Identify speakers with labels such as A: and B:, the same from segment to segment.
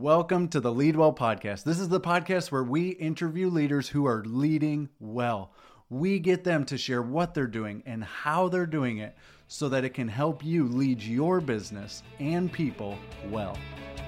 A: welcome to the Lead Well podcast. This is the podcast where we interview leaders who are leading well. We get them to share what they're doing and how they're doing it so that it can help you lead your business and people well.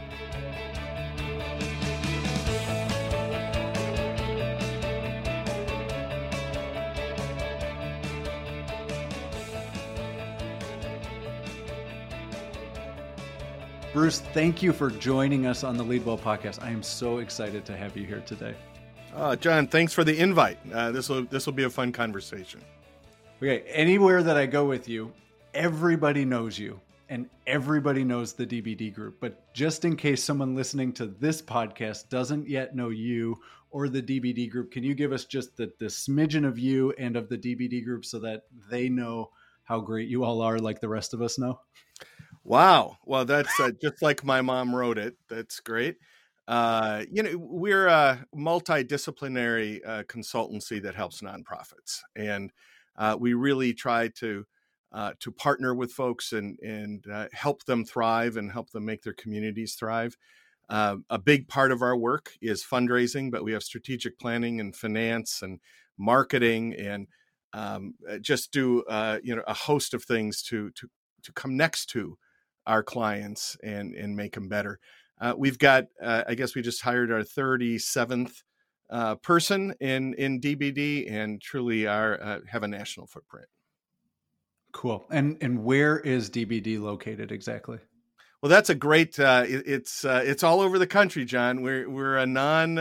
A: Bruce, thank you for joining us on the Lead Well podcast. I am so excited to have you here today.
B: John, thanks for the invite. This will be a fun conversation.
A: Okay, anywhere that I go with you, everybody knows you and everybody knows the DBD group. But just in case someone listening to this podcast doesn't yet know you or the DBD group, can you give us just the smidgen of you and of the DBD group so that they know how great you all are like the rest of us know?
B: Wow. Well, that's just like my mom wrote it. That's great. We're a multidisciplinary consultancy that helps nonprofits, and we really try to partner with folks and help them thrive and help them make their communities thrive. A big part of our work is fundraising, but we have strategic planning and finance and marketing and just do a host of things to come next to our clients and make them better. We've got, I guess we just hired our 37th person in DBD and truly have a national footprint.
A: Cool. And where is DBD located exactly?
B: Well, that's a great, it's all over the country, John. We're a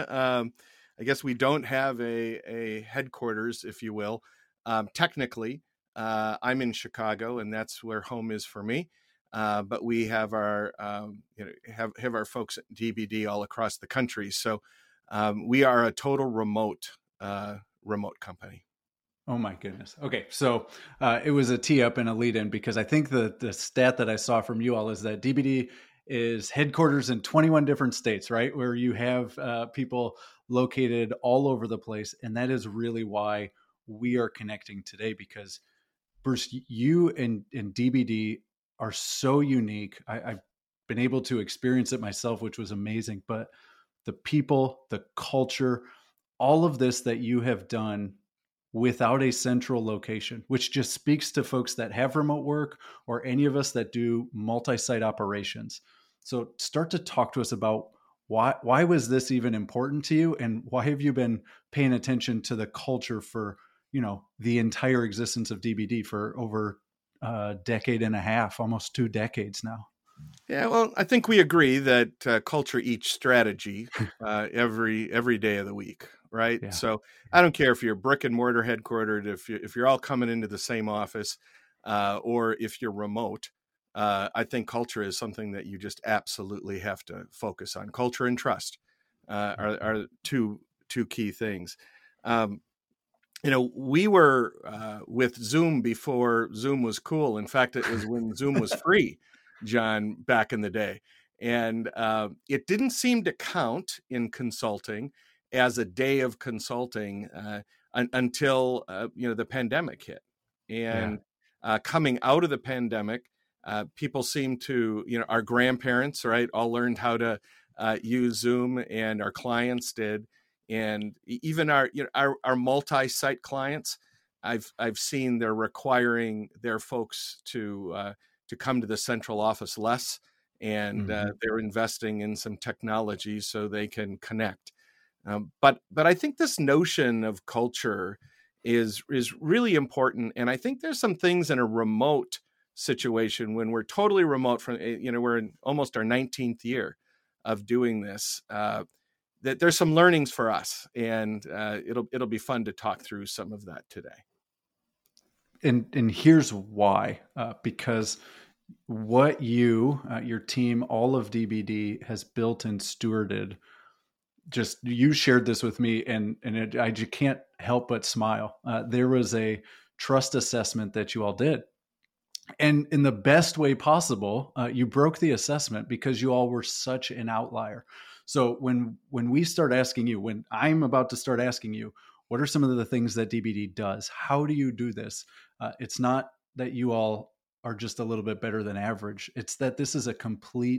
B: I guess we don't have a headquarters, if you will. Technically, I'm in Chicago and that's where home is for me. But we have our have our folks at DBD all across the country. So we are a total remote company.
A: Oh my goodness. Okay, so it was a tee up and a lead in because I think the stat that I saw from you all is that DBD is headquarters in 21 different states, right? Where you have people located all over the place, and that is really why we are connecting today. Because Bruce, you and DBD are so unique. I've been able to experience it myself, which was amazing. But the people, the culture, all of this that you have done without a central location, which just speaks to folks that have remote work or any of us that do multi-site operations. So start to talk to us about why was this even important to you, and why have you been paying attention to the culture for, the entire existence of DBD for over a decade and a half, almost 2 decades now?
B: Yeah, well, I think we agree that culture eats strategy every day of the week, right? Yeah. So I don't care if you're brick and mortar headquartered, if you're all coming into the same office, or if you're remote. I think culture is something that you just absolutely have to focus on. Culture and trust are two key things. We were with Zoom before Zoom was cool. In fact, it was when Zoom was free, John, back in the day. And it didn't seem to count in consulting as a day of consulting until, the pandemic hit. And coming out of the pandemic, people seemed to, our grandparents, right, all learned how to use Zoom, and our clients did. And even our multi-site clients, I've seen they're requiring their folks to come to the central office less, and they're investing in some technology so they can connect. But I think this notion of culture is really important, and I think there's some things in a remote situation when we're totally remote from we're in almost our 19th year of doing this. That there's some learnings for us, and it'll be fun to talk through some of that today.
A: And here's why, because what your team, all of DBD has built and stewarded, just you shared this with me, and I just can't help but smile. There was a trust assessment that you all did. And in the best way possible, you broke the assessment because you all were such an outlier. So when we start asking you, when I'm about to start asking you, what are some of the things that DBD does? How do you do this? It's not that you all are just a little bit better than average. It's that this is a complete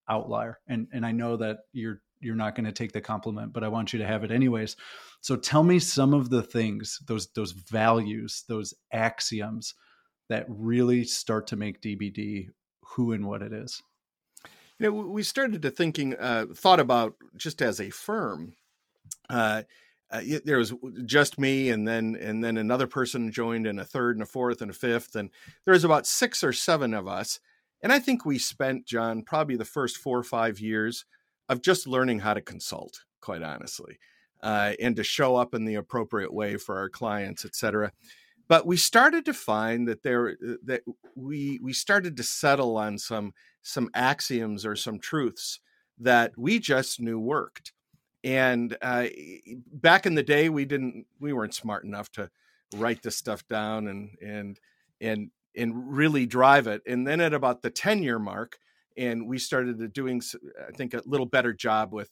A: outlier. And I know that you're not going to take the compliment, but I want you to have it anyways. So tell me some of the things, those values, those axioms that really start to make DBD who and what it is.
B: We started to thought about just as a firm. There was just me, and then another person joined, and a third, and a fourth, and a fifth, and there was about 6 or 7 of us. And I think we spent, John, probably the first 4 or 5 years of just learning how to consult, quite honestly, and to show up in the appropriate way for our clients, et cetera. But we started to find that we started to settle on some axioms or some truths that we just knew worked. And back in the day, we weren't smart enough to write this stuff down and really drive it. And then at about the 10-year mark, and we started doing, I think, a little better job with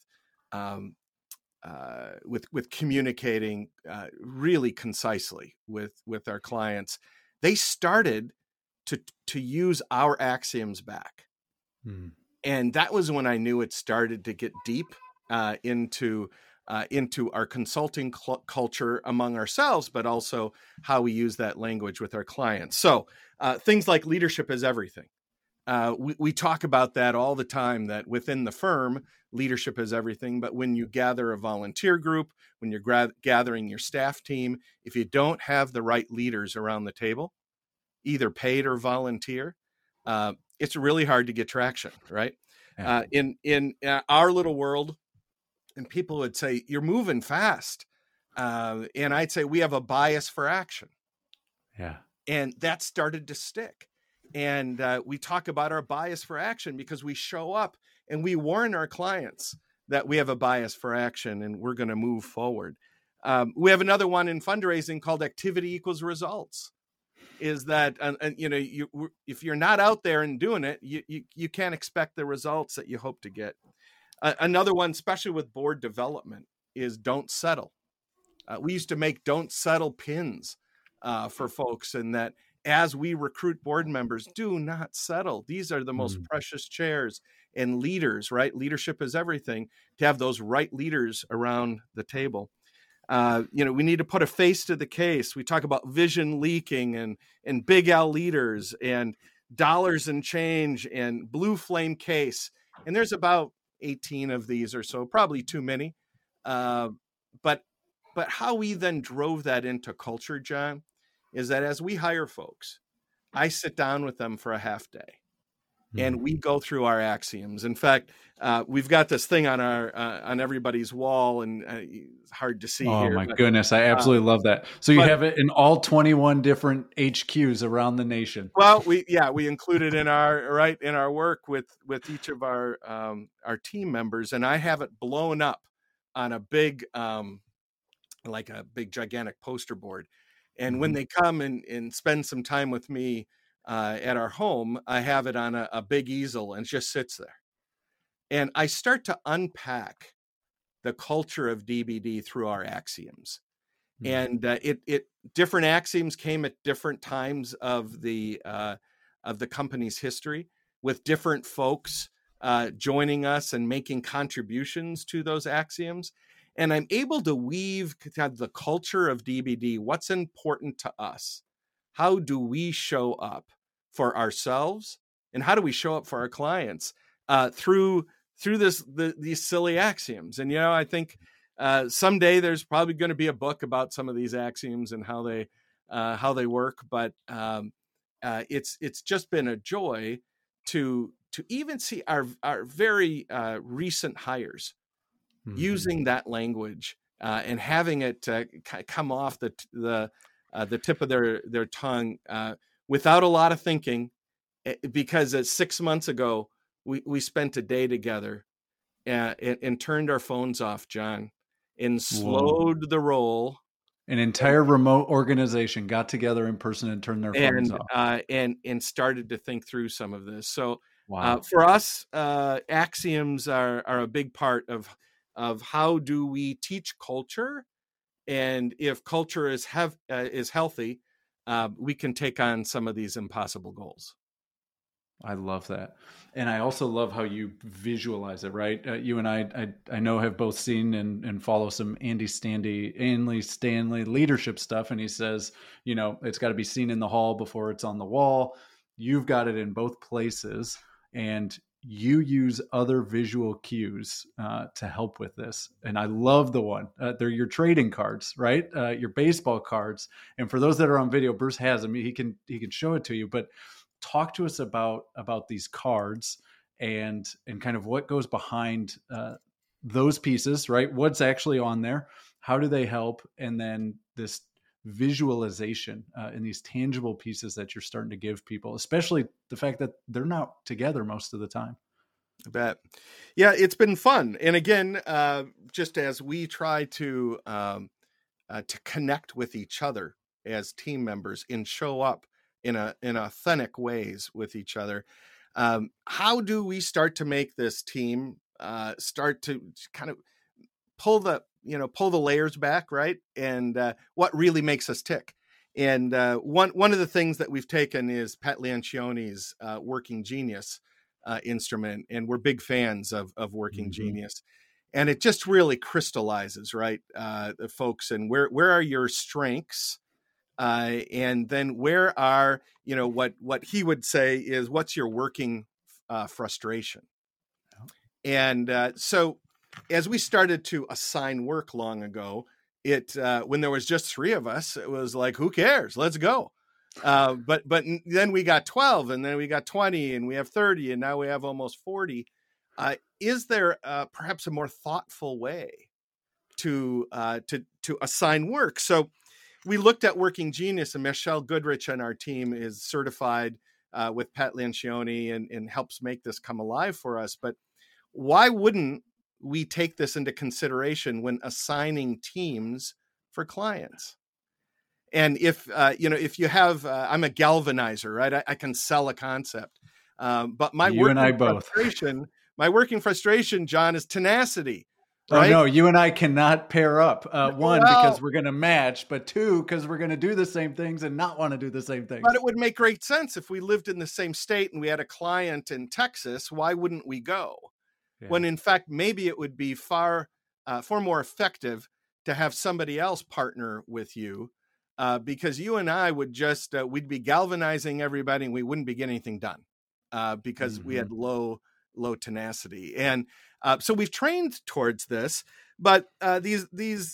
B: communicating really concisely with our clients. They started to use our axioms back. And that was when I knew it started to get deep into our consulting culture among ourselves, but also how we use that language with our clients. So things like leadership is everything. We talk about that all the time, that within the firm, leadership is everything. But when you gather a volunteer group, when you're gathering your staff team, if you don't have the right leaders around the table, either paid or volunteer, it's really hard to get traction, right? Yeah. In our little world, and people would say, you're moving fast. And I'd say we have a bias for action.
A: Yeah.
B: And that started to stick. And we talk about our bias for action because we show up and we warn our clients that we have a bias for action and we're going to move forward. We have another one in fundraising called activity equals results. Is that, if you're not out there and doing it, you can't expect the results that you hope to get. Another one, especially with board development, is don't settle. We used to make don't settle pins for folks, and that as we recruit board members, do not settle. These are the most precious chairs, and leaders, right? Leadership is everything. To have those right leaders around the table. We need to put a face to the case. We talk about vision leaking and Big L leaders and dollars and change and blue flame case. And there's about 18 of these or so, probably too many. But how we then drove that into culture, John, is that as we hire folks, I sit down with them for a half day. And we go through our axioms. In fact, we've got this thing on on everybody's wall, and it's hard to see here.
A: Oh my goodness, I absolutely love that. So you have it in all 21 different HQs around the nation.
B: Well, we include it in our work with each of our team members, and I have it blown up on a big like a big gigantic poster board. And when they come and spend some time with me at our home, I have it on a big easel and it just sits there. And I start to unpack the culture of DBD through our axioms. And different axioms came at different times of the company's history, with different folks joining us and making contributions to those axioms. And I'm able to weave kind of the culture of DBD, what's important to us. How do we show up for ourselves, and how do we show up for our clients through these silly axioms? And I think someday there's probably going to be a book about some of these axioms and how they work. But it's just been a joy to even see our very recent hires using that language and having it come off the tip of their tongue. Without a lot of thinking, because 6 months ago, we spent a day together and turned our phones off, John, and slowed the roll.
A: An entire remote organization got together in person and turned their phones off.
B: And started to think through some of this. So
A: wow.
B: For us, axioms are a big part of how do we teach culture. And if culture is healthy, we can take on some of these impossible goals.
A: I love that. And I also love how you visualize it, right? You and I know have both seen and follow some Andy Stanley leadership stuff. And he says, it's got to be seen in the hall before it's on the wall. You've got it in both places. And you use other visual cues to help with this. And I love the one. They're your trading cards, right? Your baseball cards. And for those that are on video, Bruce has them. He can show it to you. But talk to us about these cards and kind of what goes behind those pieces, right? What's actually on there? How do they help? And then this visualization in these tangible pieces that you're starting to give people, especially the fact that they're not together most of the time.
B: I bet. Yeah, it's been fun. And again, just as we try to connect with each other as team members and show up in authentic ways with each other, how do we start to make this team start to kind of pull the layers back, right? And what really makes us tick. And one of the things that we've taken is Pat Lencioni's Working Genius instrument, and we're big fans of Working Genius. And it just really crystallizes, right, the folks, and where are your strengths, and then where are, what he would say is, what's your working frustration? And so as we started to assign work long ago, when there was just 3 of us, it was like, who cares? Let's go. But then we got 12, and then we got 20, and we have 30, and now we have almost 40. Is there perhaps a more thoughtful way to assign work? So we looked at Working Genius, and Michelle Goodrich on our team is certified with Pat Lencioni and helps make this come alive for us. But why wouldn't we take this into consideration when assigning teams for clients? And if you have, I'm a galvanizer, right? I can sell a concept, but my working frustration, John, is tenacity. Right?
A: Oh no, you and I cannot pair up. One, because we're going to match, but 2, because we're going to do the same things and not want to do the same things.
B: But it would make great sense if we lived in the same state and we had a client in Texas. Why wouldn't we go? Yeah. When in fact, maybe it would be far more effective to have somebody else partner with you, because you and I would just we'd be galvanizing everybody, and we wouldn't be getting anything done because we had low tenacity. And so we've trained towards this. But these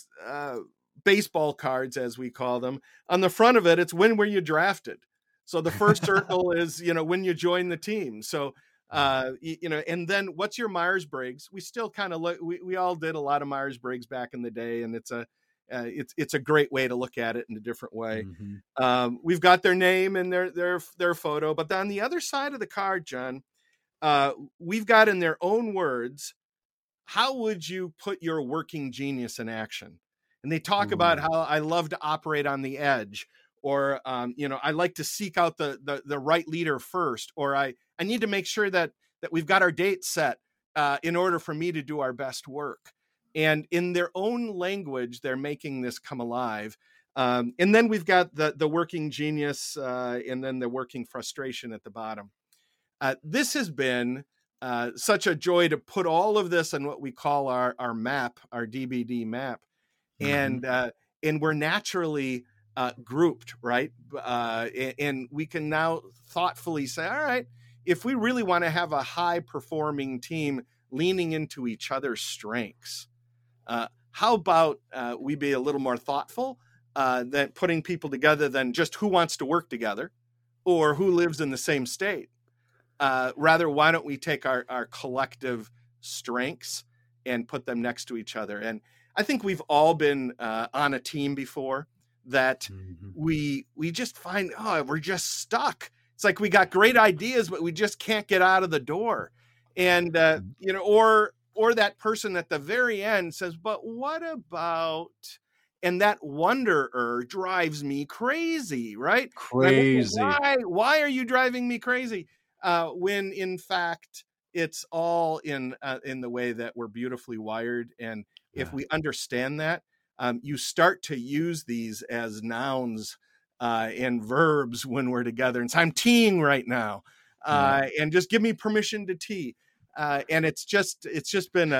B: baseball cards, as we call them, on the front of it, it's when were you drafted. So the first circle is when you join the team. So and then what's your Myers-Briggs? We still kind of look. We all did a lot of Myers-Briggs back in the day, and it's a great way to look at it in a different way. We've got their name and their photo, but on the other side of the card, John, we've got, in their own words, how would you put your working genius in action? And they talk about how I love to operate on the edge, or I like to seek out the right leader first, or I need to make sure that we've got our date set in order for me to do our best work. And in their own language, they're making this come alive. And then we've got the working genius, and then the working frustration at the bottom. This has been such a joy to put all of this on what we call our map, our DBD map. And we're naturally grouped, right? And we can now thoughtfully say, all right, if we really want to have a high performing team leaning into each other's strengths, how about we be a little more thoughtful than putting people together than just who wants to work together or who lives in the same state? Rather, why don't we take our collective strengths and put them next to each other? And I think we've all been on a team before that we just find, we're just stuck. It's like we got great ideas, but we just can't get out of the door. And, or that person at the very end says, but what about, and that wonderer drives me crazy, right?
A: Crazy.
B: Why are you driving me crazy? When in fact, it's all in the way that we're beautifully wired. And if we understand that, you start to use these as nouns and verbs when we're together. And so I'm teeing right now. and just give me permission to tee. And it's just been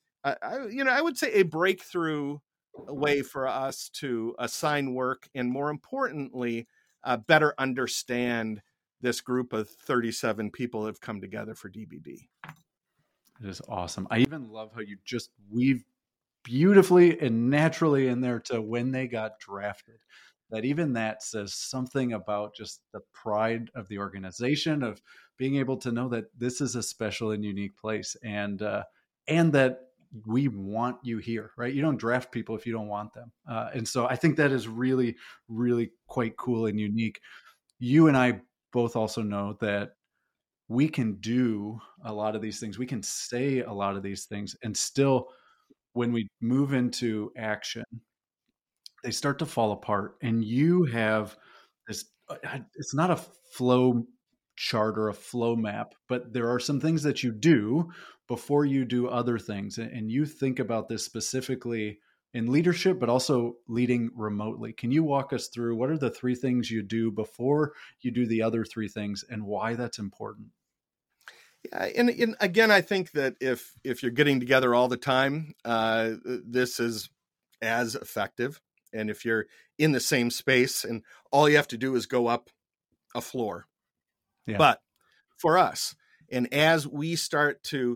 B: I would say a breakthrough way for us to assign work and, more importantly, better understand this group of 37 people that have come together for DBD.
A: It is awesome. I even love how you just weave beautifully and naturally in there to when they got drafted. That even that says something about just the pride of the organization, of being able to know that this is a special and unique place, and that we want you here, right? You don't draft people if you don't want them. And so I think that is really, really quite cool and unique. You and I both also know that we can do a lot of these things. We can say a lot of these things, and still, when we move into action, they start to fall apart. And you have this, it's not a flow chart or a flow map, but there are some things that you do before you do other things. And you think about this specifically in leadership, but also leading remotely. Can you walk us through what are the 3 things you do before you do the other 3 things, and why that's important?
B: Yeah, and again, I think that if you're getting together all the time, this is as effective. And if you're in the same space and all you have to do is go up a floor. Yeah. But for us, and as we start to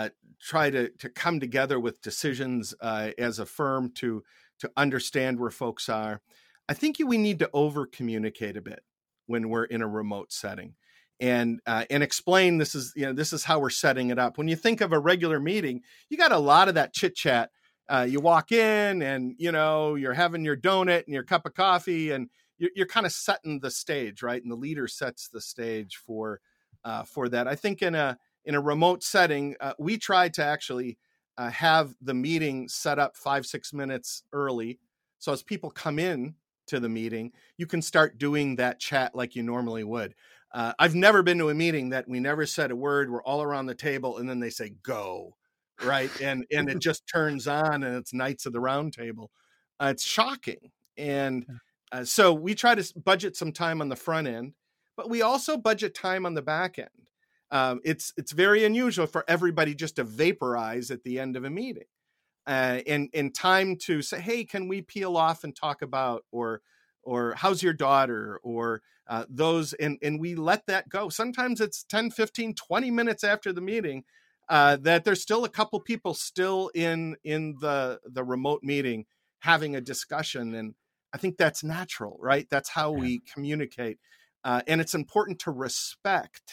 B: try to come together with decisions as a firm to understand where folks are, I think we need to over communicate a bit when we're in a remote setting, and explain this is how we're setting it up. When you think of a regular meeting, you got a lot of that chit chat. You walk in and you're having your donut and your cup of coffee, and you're kind of setting the stage, right? And the leader sets the stage for that. I think in a remote setting, we try to actually have the meeting set up 5-6 minutes early, so as people come in to the meeting, you can start doing that chat like you normally would. I've never been to a meeting that we never said a word. We're all around the table, and then they say go, right? And it just turns on, and it's Knights of the Round Table. It's shocking. And so we try to budget some time on the front end, but we also budget time on the back end. It's very unusual for everybody just to vaporize at the end of a meeting, and time to say, hey, can we peel off and talk about, or how's your daughter, or those, and we let that go. Sometimes it's 10, 15, 20 minutes after the meeting that there's still a couple people still in the remote meeting having a discussion. And I think that's natural, right? That's how we communicate. And it's important to respect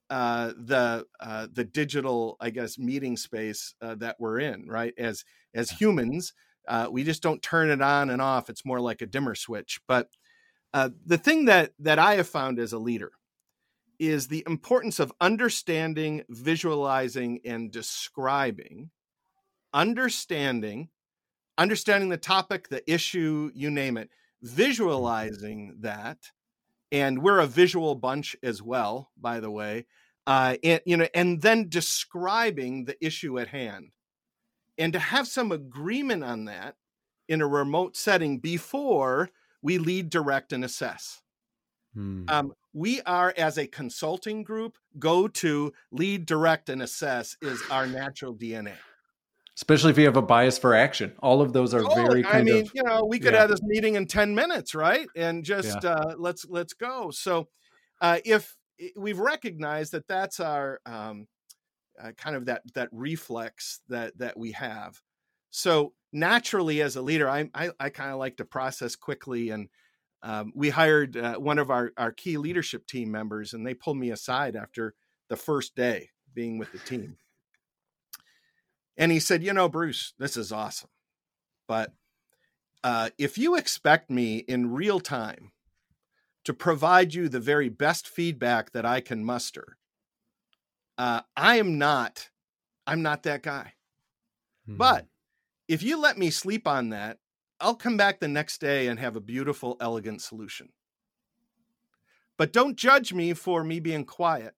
B: the digital, I guess, meeting space that we're in, right? As humans, we just don't turn it on and off. It's more like a dimmer switch. But the thing that I have found as a leader is the importance of understanding, visualizing, and describing, understanding the topic, the issue, you name it, visualizing that. And we're a visual bunch as well, by the way, and then describing the issue at hand, and to have some agreement on that in a remote setting before we lead, direct, and assess. We are, as a consulting group, go to lead, direct, and assess is our natural DNA.
A: Especially if you have a bias for action. All of those are very kind of...
B: we could have this meeting in 10 minutes, right? And just let's go. So if we've recognized that that's our kind of that reflex that we have. So naturally, as a leader, I kind of like to process quickly. And we hired one of our key leadership team members, and they pulled me aside after the first day being with the team. And he said, Bruce, this is awesome, but if you expect me in real time to provide you the very best feedback that I can muster, I'm not that guy. Mm-hmm. But if you let me sleep on that, I'll come back the next day and have a beautiful, elegant solution. But don't judge me for me being quiet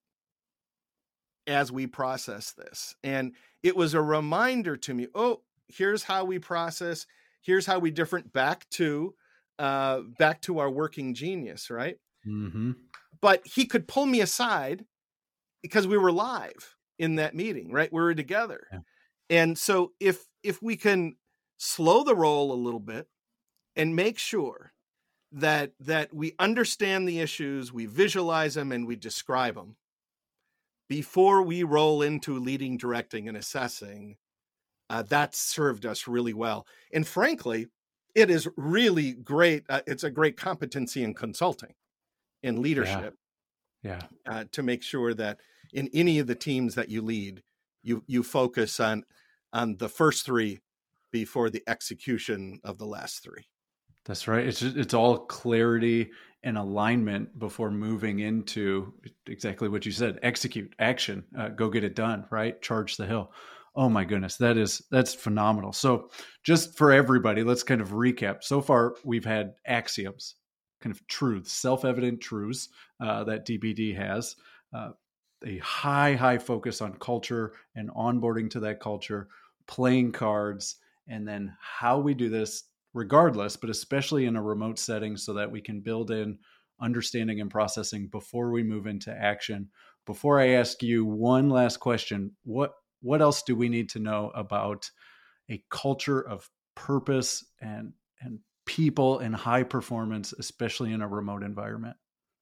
B: as we process this. And it was a reminder to me, here's how we process. Here's how we different back to our working genius, right? Mm-hmm. But he could pull me aside because we were live in that meeting, right? We were together.
A: Yeah.
B: And so if we can slow the roll a little bit and make sure that we understand the issues, we visualize them, and we describe them before we roll into leading, directing, and assessing, that's served us really well. And frankly, it is really great. It's a great competency in consulting, in leadership, to make sure that in any of the teams that you lead, you focus on the first three before the execution of the last three.
A: That's right. It's all clarity and alignment before moving into exactly what you said. Execute, action, go get it done, right? Charge the hill. Oh my goodness, that's phenomenal. So just for everybody, let's kind of recap. So far, we've had axioms, kind of truths, self-evident truths that DBD has, a high focus on culture and onboarding to that culture, playing cards, and then how we do this regardless, but especially in a remote setting so that we can build in understanding and processing before we move into action. Before I ask you one last question, what else do we need to know about a culture of purpose and people and high performance, especially in a remote environment?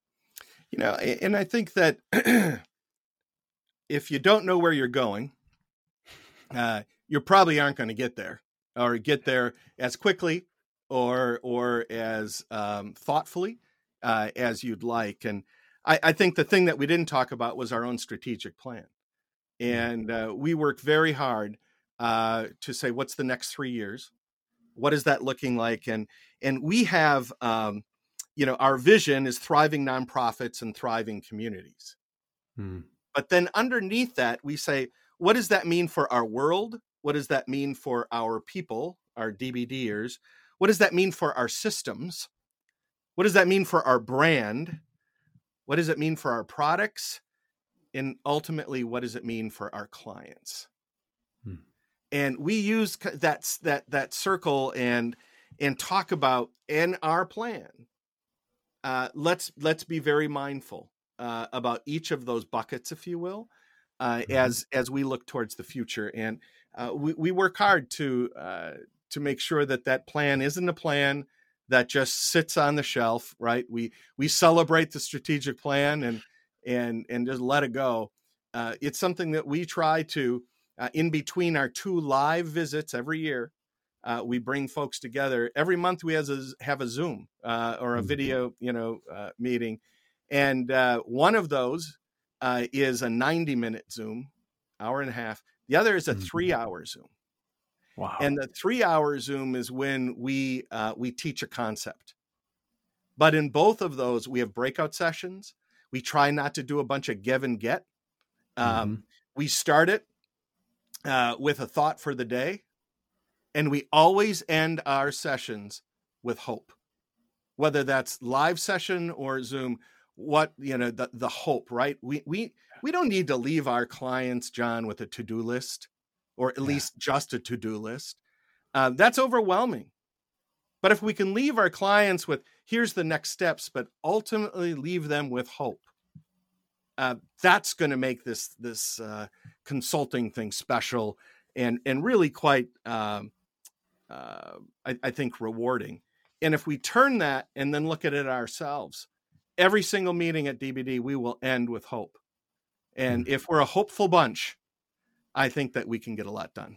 B: And I think that if you don't know where you're going, you probably aren't going to get there, or get there as quickly or as thoughtfully as you'd like. And I think the thing that we didn't talk about was our own strategic plan. And we work very hard to say, what's the next 3 years? What is that looking like? And we have, our vision is thriving nonprofits and thriving communities. But then underneath that, we say, what does that mean for our world? What does that mean for our people, our DBDers? What does that mean for our systems? What does that mean for our brand? What does it mean for our products? And ultimately, what does it mean for our clients? And we use that circle and talk about in our plan. Let's be very mindful about each of those buckets, if you will, as we look towards the future. And we work hard to make sure that plan isn't a plan that just sits on the shelf, right? We celebrate the strategic plan and just let it go. It's something that we try to, in between our 2 live visits every year, we bring folks together. Every month we have a Zoom or a video, meeting. And one of those is a 90-minute Zoom, hour and a half. The other is a 3-hour Zoom.
A: Wow.
B: And the 3-hour Zoom is when we teach a concept. But in both of those, we have breakout sessions. We try not to do a bunch of give and get. We start it with a thought for the day. And we always end our sessions with hope, whether that's live session or Zoom. The hope, right? We don't need to leave our clients, John, with a to-do list, or at least just a to-do list. That's overwhelming. But if we can leave our clients with, here's the next steps, but ultimately leave them with hope, that's going to make this consulting thing special and really quite, I think, rewarding. And if we turn that and then look at it ourselves, every single meeting at DBD, we will end with hope. And if we're a hopeful bunch, I think that we can get a lot done.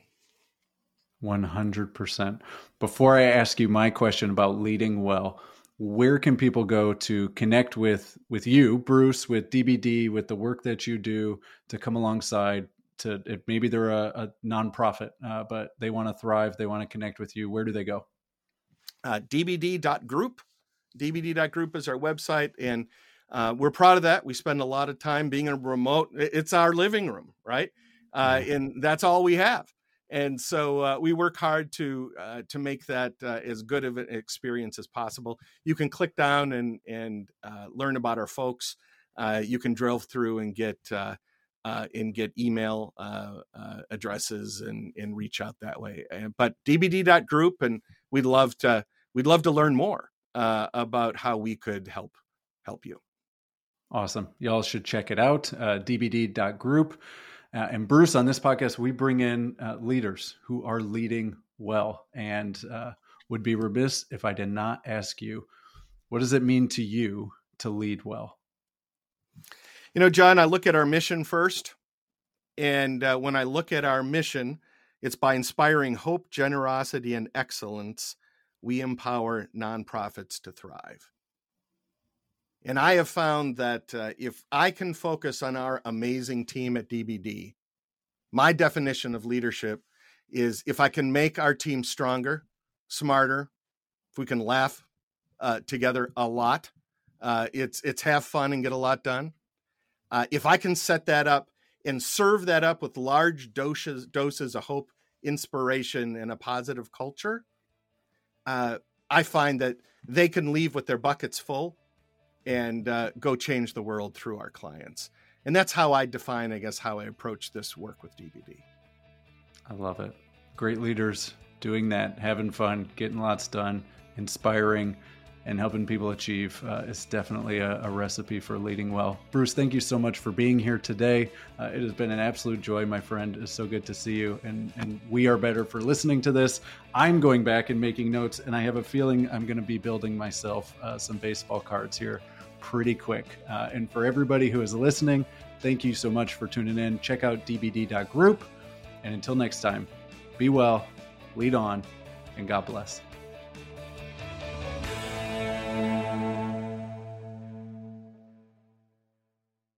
A: 100%. Before I ask you my question about leading well, where can people go to connect with you, Bruce, with DBD, with the work that you do to come alongside? Maybe they're a nonprofit, but they want to thrive. They want to connect with you. Where do they go?
B: DBD.group. DBD.group is our website, and we're proud of that. We spend a lot of time being a remote. It's our living room, right? And that's all we have. And so we work hard to make that as good of an experience as possible. You can click down and learn about our folks. You can drill through and get email addresses and reach out that way. But DBD.group, and we'd love to learn more about how we could help you.
A: Awesome. Y'all should check it out, dbd.group. And Bruce, on this podcast, we bring in leaders who are leading well, and would be remiss if I did not ask you, what does it mean to you to lead well?
B: You know, John, I look at our mission first. And when I look at our mission, it's by inspiring hope, generosity, and excellence, we empower nonprofits to thrive. And I have found that if I can focus on our amazing team at DBD, my definition of leadership is if I can make our team stronger, smarter, if we can laugh together a lot, it's have fun and get a lot done. If I can set that up and serve that up with large doses of hope, inspiration, and a positive culture, I find that they can leave with their buckets full and go change the world through our clients. And that's how I define, I guess, how I approach this work with DBD.
A: I love it. Great leaders doing that, having fun, getting lots done, inspiring, and helping people achieve is definitely a recipe for leading well. Bruce, thank you so much for being here today. It has been an absolute joy, my friend. It's so good to see you. And we are better for listening to this. I'm going back and making notes, and I have a feeling I'm going to be building myself some baseball cards here pretty quick. And for everybody who is listening, thank you so much for tuning in. Check out dbd.group. And until next time, be well, lead on, and God bless.